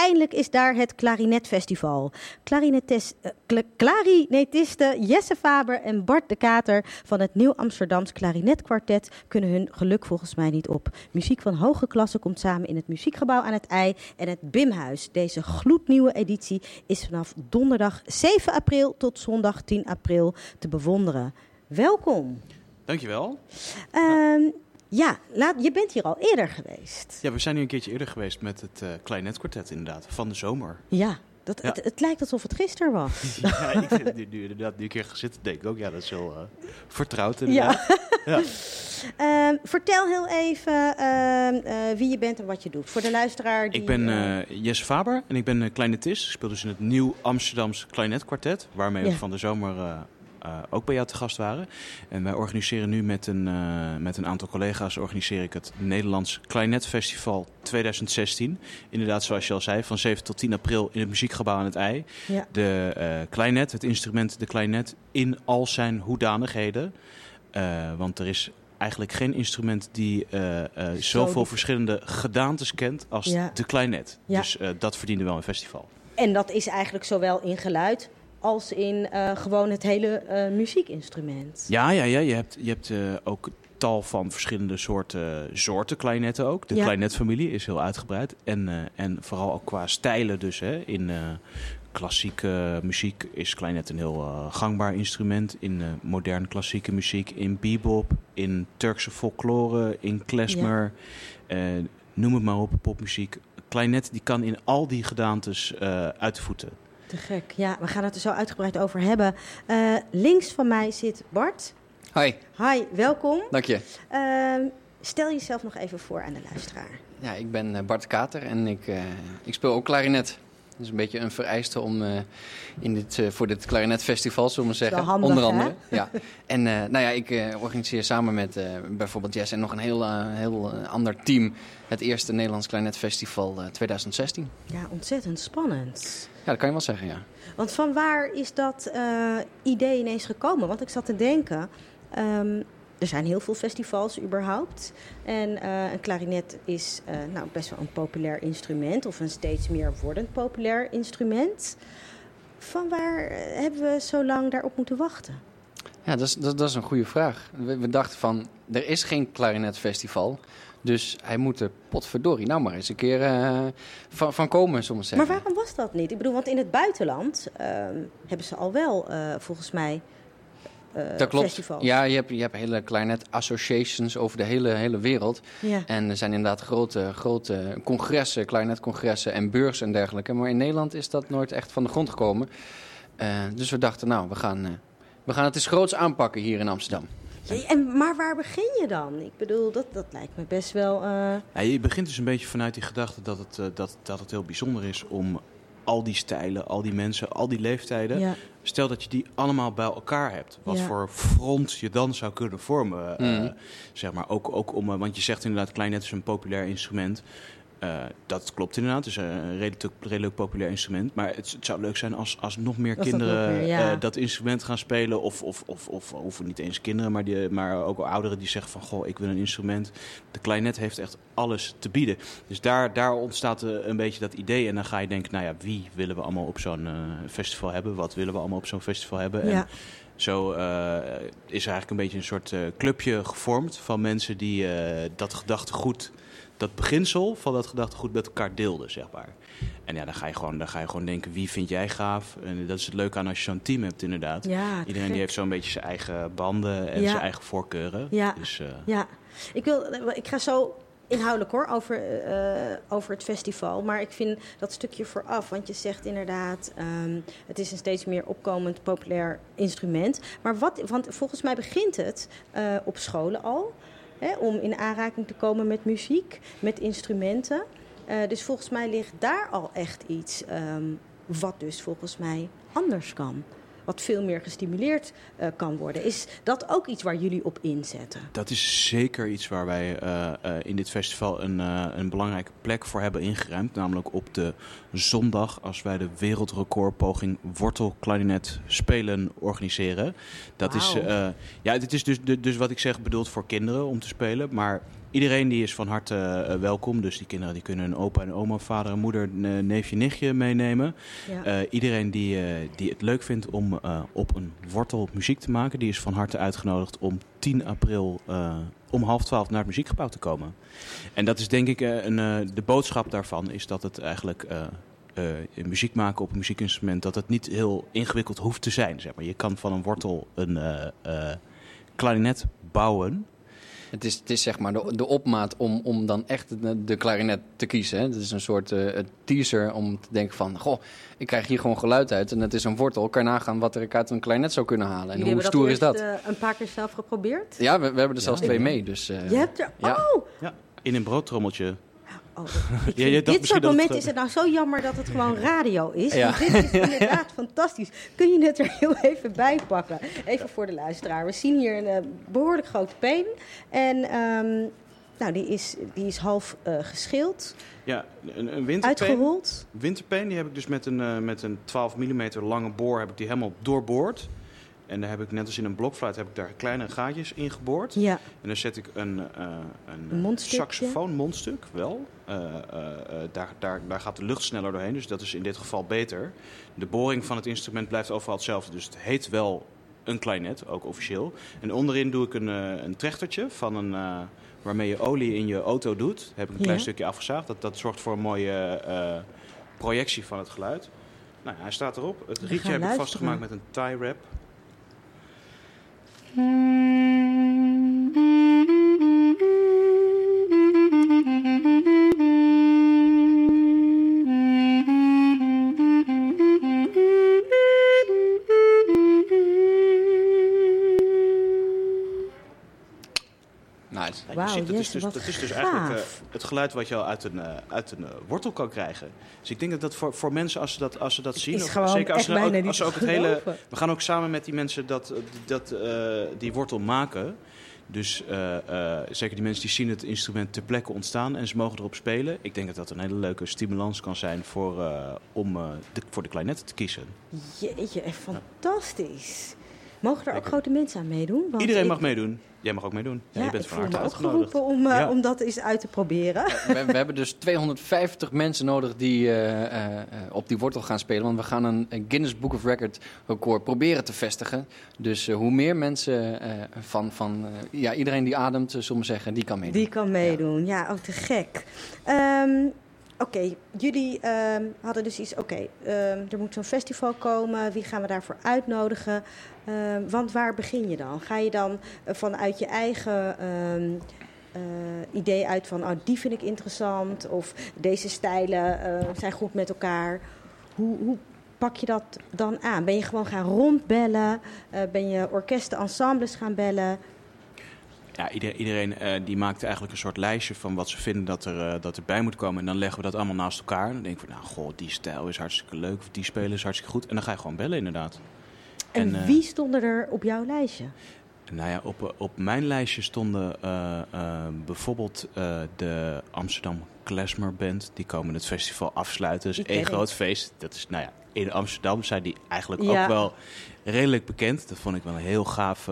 eindelijk is daar het Klarinetfestival. Klarinetisten Jesse Faber en Bart de Kater van het Nieuw Amsterdams Klarinetkwartet kunnen hun geluk volgens mij niet op. Muziek van hoge klasse komt samen in het Muziekgebouw aan het IJ en het Bimhuis. Deze gloednieuwe editie is vanaf donderdag 7 april tot zondag 10 april te bewonderen. Welkom. Dankjewel. Je bent hier al eerder geweest. Ja, we zijn hier een keertje eerder geweest met het Klarinetkwartet inderdaad, van de zomer. Ja, het lijkt alsof het gisteren was. Ja, ik vind nu een keer gezitten, denk ik ook, ja, dat is heel vertrouwd inderdaad. Ja. Vertel heel even wie je bent en wat je doet. Voor de luisteraar die... Ik ben Jesse Faber en ik ben klarinetist. Ik speel dus in het Nieuw Amsterdams Klarinetkwartet, waarmee we van de zomer... ook bij jou te gast waren. En wij organiseren nu met een aantal collega's het Nederlands Klarinetfestival 2016. Inderdaad, zoals je al zei, van 7 tot 10 april in het Muziekgebouw aan het IJ. Ja. De klarinet, het instrument de klarinet in al zijn hoedanigheden. Want er is eigenlijk geen instrument die zoveel verschillende gedaantes kent als de klarinet. Ja. Dus dat verdiende wel een festival. En dat is eigenlijk zowel in geluid als in gewoon het hele muziekinstrument. Ja. Je hebt ook tal van verschillende soorten klarinetten ook. De klarinetfamilie is heel uitgebreid. En vooral ook qua stijlen dus. Hè. In klassieke muziek is klarinet een heel gangbaar instrument. In moderne klassieke muziek, in bebop, in Turkse folklore, in klezmer. Noem het maar op, popmuziek. Klarinet die kan in al die gedaantes uit de voeten. Te gek. Ja, we gaan het er zo uitgebreid over hebben. Links van mij zit Bart. Hoi. Hi, welkom. Dank je. Stel jezelf nog even voor aan de luisteraar. Ja, ik ben Bart Kater en ik speel ook klarinet. Dat is een beetje een vereiste om voor dit klarinetfestival, zullen we zeggen. Handig, onder andere. Hè? Ja. En ik organiseer samen met bijvoorbeeld Jess en nog een heel ander team het eerste Nederlands Klarinetfestival 2016. Ja, ontzettend spannend. Ja, dat kan je wel zeggen, ja. Want van waar is dat idee ineens gekomen? Want ik zat te denken, er zijn heel veel festivals überhaupt. En een klarinet is best wel een populair instrument, of een steeds meer wordend populair instrument. Van waar hebben we zo lang daarop moeten wachten? Ja, dat is een goede vraag. We dachten van, er is geen klarinetfestival. Dus hij moet er potverdorie nou maar eens een keer van komen, zullen we zeggen. Maar waarom was dat niet? Ik bedoel, want in het buitenland hebben ze al wel volgens mij dat klopt. festivals. Ja, je hebt hele klarinet associations over de hele wereld. Ja. En er zijn inderdaad grote congressen, klarinetkongressen en beurzen en dergelijke. Maar in Nederland is dat nooit echt van de grond gekomen. Dus we dachten, we gaan het eens groots aanpakken hier in Amsterdam. Maar waar begin je dan? Ik bedoel, dat lijkt me best wel... Ja, je begint dus een beetje vanuit die gedachte dat het heel bijzonder is om al die stijlen, al die mensen, al die leeftijden... Ja. Stel dat je die allemaal bij elkaar hebt. Wat voor front je dan zou kunnen vormen. Zeg maar, ook om, want je zegt inderdaad, klarinet is een populair instrument. Dat klopt inderdaad, het is een redelijk populair instrument. Maar het zou leuk zijn als nog meer kinderen dat instrument gaan spelen. Of niet eens kinderen, maar ook ouderen die zeggen van... Goh, ik wil een instrument. De klarinet heeft echt alles te bieden. Dus daar ontstaat een beetje dat idee. En dan ga je denken, wie willen we allemaal op zo'n festival hebben? Wat willen we allemaal op zo'n festival hebben? Ja. En zo is er eigenlijk een beetje een soort clubje gevormd van mensen die dat gedachtegoed... dat beginsel van dat gedachtegoed met elkaar deelden, zeg maar. En ja, dan ga je gewoon denken, wie vind jij gaaf? En dat is het leuke aan als je zo'n team hebt, inderdaad. Ja, iedereen die heeft zo'n beetje zijn eigen banden en zijn eigen voorkeuren. Ja, dus, Ik ga zo inhoudelijk over het festival. Maar ik vind dat stukje vooraf. Want je zegt inderdaad, het is een steeds meer opkomend populair instrument. Maar want volgens mij begint het op scholen al... om in aanraking te komen met muziek, met instrumenten. Dus volgens mij ligt daar al echt iets wat dus volgens mij anders kan. Wat veel meer gestimuleerd kan worden. Is dat ook iets waar jullie op inzetten? Dat is zeker iets waar wij in dit festival een belangrijke plek voor hebben ingeruimd. Namelijk op de zondag als wij de wereldrecordpoging wortelklarinet spelen organiseren. Dat is, dit is dus wat ik zeg bedoeld voor kinderen om te spelen. Maar iedereen die is van harte welkom. Dus die kinderen die kunnen een opa en oma, vader en moeder, neefje, nichtje meenemen. Ja. Iedereen die het leuk vindt om op een wortel muziek te maken, die is van harte uitgenodigd om 10 april om 11:30 naar het muziekgebouw te komen. En dat is denk ik de boodschap daarvan is dat het eigenlijk muziek maken op een muziekinstrument, dat het niet heel ingewikkeld hoeft te zijn. Zeg maar. Je kan van een wortel een klarinet bouwen. Het is zeg maar de opmaat om dan echt de klarinet te kiezen. Hè? Het is een soort teaser om te denken van, goh, ik krijg hier gewoon geluid uit en het is een wortel. Kan je nagaan wat er uit een klarinet zou kunnen halen. En hoe stoer is dat? Jullie hebben dat een paar keer zelf geprobeerd? Ja, we hebben er zelfs 2 mee. Dus, je hebt er... Ja. Oh! Ja, in een broodtrommeltje. Dit soort momenten is het nou zo jammer dat het gewoon radio is. Ja. Dit is inderdaad fantastisch. Kun je het er heel even bij pakken? Even voor de luisteraar. We zien hier een behoorlijk grote peen. En die is half geschild. Ja, een winterpeen. Uitgerold. Winterpeen, die heb ik dus met een 12 mm lange boor heb ik die helemaal doorboord. En daar heb ik, net als in een blokfluit, heb ik daar kleine gaatjes in geboord. Ja. En dan zet ik een saxofoonmondstuk wel. Daar gaat de lucht sneller doorheen, dus dat is in dit geval beter. De boring van het instrument blijft overal hetzelfde, dus het heet wel een klarinet, ook officieel. En onderin doe ik een trechtertje van waarmee je olie in je auto doet. Heb ik een klein stukje afgezaagd. Dat zorgt voor een mooie projectie van het geluid. Nou, hij staat erop. Het rietje heb ik vastgemaakt met een tie wrap. Nice. Wow, dat is dus eigenlijk het geluid wat je al uit een wortel kan krijgen. Dus ik denk dat voor mensen, als ze dat zien, zeker als ze ook het hele... We gaan ook samen met die mensen die wortel maken. Dus zeker die mensen die zien het instrument ter plekke ontstaan en ze mogen erop spelen. Ik denk dat dat een hele leuke stimulans kan zijn om voor de klarinetten te kiezen. Jeetje, echt fantastisch. Mogen er ook grote mensen aan meedoen? Want iedereen mag meedoen. Jij mag ook meedoen. Ja, je bent van harte uitgenodigd. Om dat eens uit te proberen. We hebben dus 250 mensen nodig die op die wortel gaan spelen. Want we gaan een Guinness Book of Record record proberen te vestigen. Dus hoe meer mensen van iedereen die ademt, zullen we zeggen, die kan meedoen. Die kan meedoen, ja, ook te gek. Oké, jullie hadden dus iets... er moet zo'n festival komen. Wie gaan we daarvoor uitnodigen? Want waar begin je dan? Ga je dan vanuit je eigen idee uit van... die vind ik interessant of deze stijlen zijn goed met elkaar. Hoe pak je dat dan aan? Ben je gewoon gaan rondbellen? Ben je orkesten, ensembles gaan bellen? Ja, iedereen die maakt eigenlijk een soort lijstje van wat ze vinden dat erbij moet komen. En dan leggen we dat allemaal naast elkaar. En dan denk ik van, die stijl is hartstikke leuk. Of die spelen is hartstikke goed. En dan ga je gewoon bellen inderdaad. En wie stonden er op jouw lijstje? Nou ja, op mijn lijstje stonden bijvoorbeeld de Amsterdam Klezmer Band. Die komen het festival afsluiten. Dat is één groot feest. Dat is, in Amsterdam zijn die eigenlijk ook wel redelijk bekend. Dat vond ik wel een heel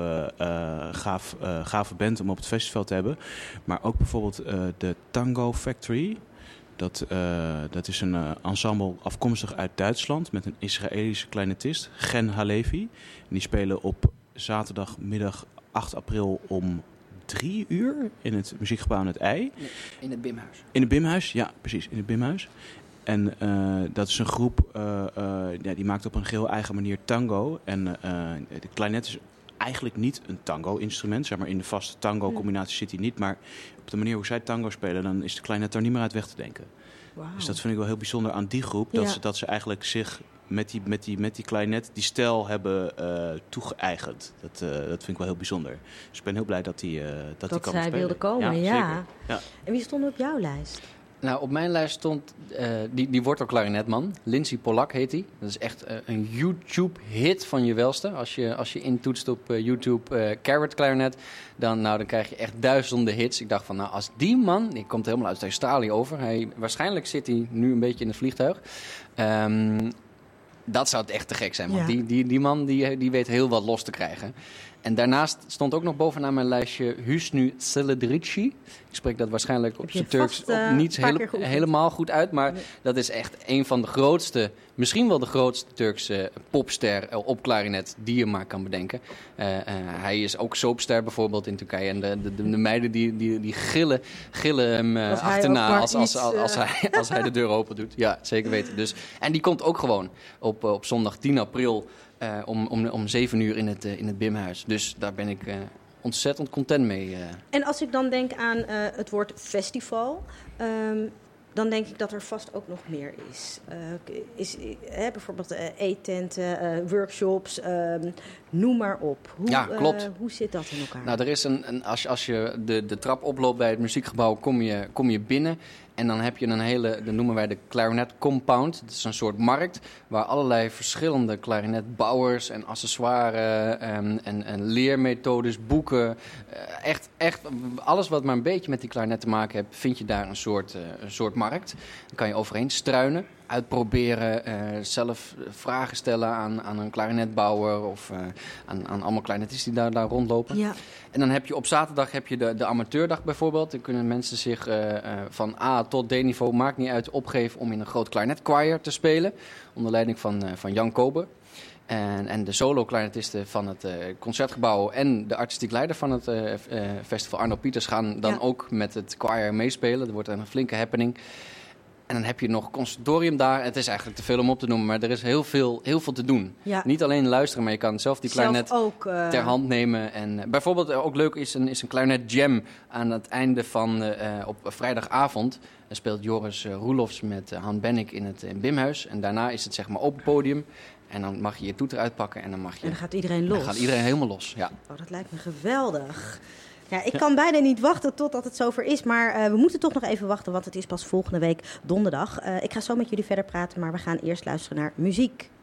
gave band om op het festival te hebben. Maar ook bijvoorbeeld de Tango Factory. Dat is een ensemble afkomstig uit Duitsland met een Israëlische kleinetist, Gen Halevi. En die spelen op zaterdagmiddag 8 april om 3 uur in het muziekgebouw aan het IJ. In het Bimhuis. In het Bimhuis, ja, precies, in het Bimhuis. En dat is een groep die maakt op een geheel eigen manier tango. En de klarinet is eigenlijk niet een tango-instrument. Zeg maar in de vaste tango-combinatie zit hij niet. Maar op de manier hoe zij tango spelen, dan is de klarinet daar niet meer uit weg te denken. Wow. Dus dat vind ik wel heel bijzonder aan die groep. Dat ze eigenlijk zich met die klarinet die stijl hebben toegeëigend. Dat vind ik wel heel bijzonder. Dus ik ben heel blij dat die kan spelen. Dat zij wilde komen, ja. En wie stond op jouw lijst? Nou, op mijn lijst stond die wortelklarinetman. Lindsay Pollack heet hij. Dat is echt een YouTube-hit van je welste. Als je intoetst op YouTube Carrot Clarinet, dan krijg je echt duizenden hits. Ik dacht van, als die man, die komt helemaal uit Australië over. Waarschijnlijk zit hij nu een beetje in het vliegtuig. Dat zou het echt te gek zijn, want die man die weet heel wat los te krijgen. En daarnaast stond ook nog bovenaan mijn lijstje Hüsnü Çeledirici. Ik spreek dat waarschijnlijk op zijn Turks niet helemaal goed uit. Maar dat is echt een van de grootste, misschien wel de grootste Turkse popster op klarinet die je maar kan bedenken. Hij is ook soapster bijvoorbeeld in Turkije. En de meiden die gillen hem achterna als hij de deur open doet. Ja, zeker weten. Dus, en die komt ook gewoon op zondag 10 april om 7 uur in het Bimhuis. Dus daar ben ik ontzettend content mee. En als ik dan denk aan het woord festival, dan denk ik dat er vast ook nog meer is. Bijvoorbeeld eettenten, workshops, noem maar op. Klopt. Hoe zit dat in elkaar? Nou, er is als je de trap oploopt bij het muziekgebouw, kom je binnen. En dan heb je dat noemen wij de Clarinet Compound. Het is een soort markt waar allerlei verschillende klarinetbouwers en accessoires en leermethodes, boeken. Echt alles wat maar een beetje met die klarinet te maken heeft, vind je daar een soort markt. Dan kan je overheen struinen, uitproberen, zelf vragen stellen aan een klarinetbouwer of aan allemaal klarinetisten die daar rondlopen. Ja. En dan heb je op zaterdag de amateurdag bijvoorbeeld. Dan kunnen mensen zich van A tot D-niveau, maakt niet uit, opgeven om in een groot klarinetchoir te spelen. Onder leiding van Jan Kober. En de solo-klarinetisten van het Concertgebouw en de artistiek leider van het festival, Arno Pieters, gaan dan ook met het choir meespelen. Er wordt een flinke happening. En dan heb je nog conservatorium daar. Het is eigenlijk te veel om op te noemen, maar er is heel veel te doen. Ja. Niet alleen luisteren, maar je kan zelf die klarinet ter hand nemen. En bijvoorbeeld ook leuk is een klarinet jam aan het einde van op vrijdagavond. Dan speelt Joris Roelofs met Han Bennick in het Bimhuis. En daarna is het zeg maar open podium. En dan mag je je toeter uitpakken en dan gaat iedereen los. Dan gaat iedereen helemaal los, ja. Oh, dat lijkt me geweldig. Ja, ik kan bijna niet wachten totdat het zover is, maar we moeten toch nog even wachten, want het is pas volgende week donderdag. Ik ga zo met jullie verder praten, maar we gaan eerst luisteren naar muziek.